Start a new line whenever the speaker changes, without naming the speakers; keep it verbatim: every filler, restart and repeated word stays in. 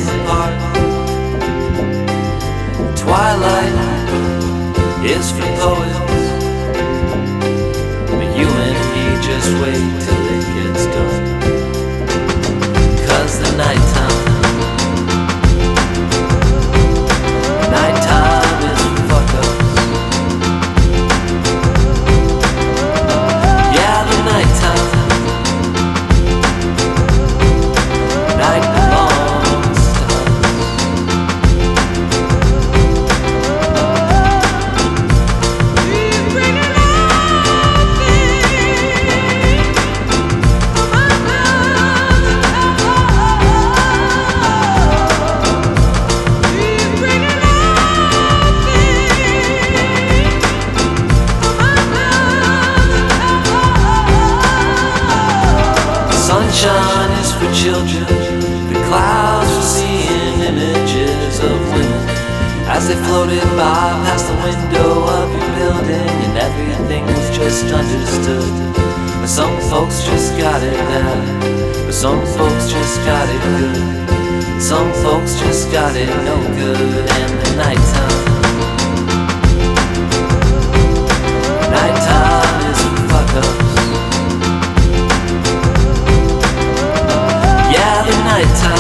apart. Twilight is for poets, but you and me just wait till it gets dark. 'Cause the nighttime, nighttime is for fuck-ups. Yeah, the nighttime, night belongs to us. Sunshine is for children, the clouds for seeing images of women as they floated by past the window of your building, and everything was just understood. But some folks just got it bad, but some folks just got it good. Some folks just got it no good. And the nighttime, nighttime is for fuck-ups. Yeah, the nighttime,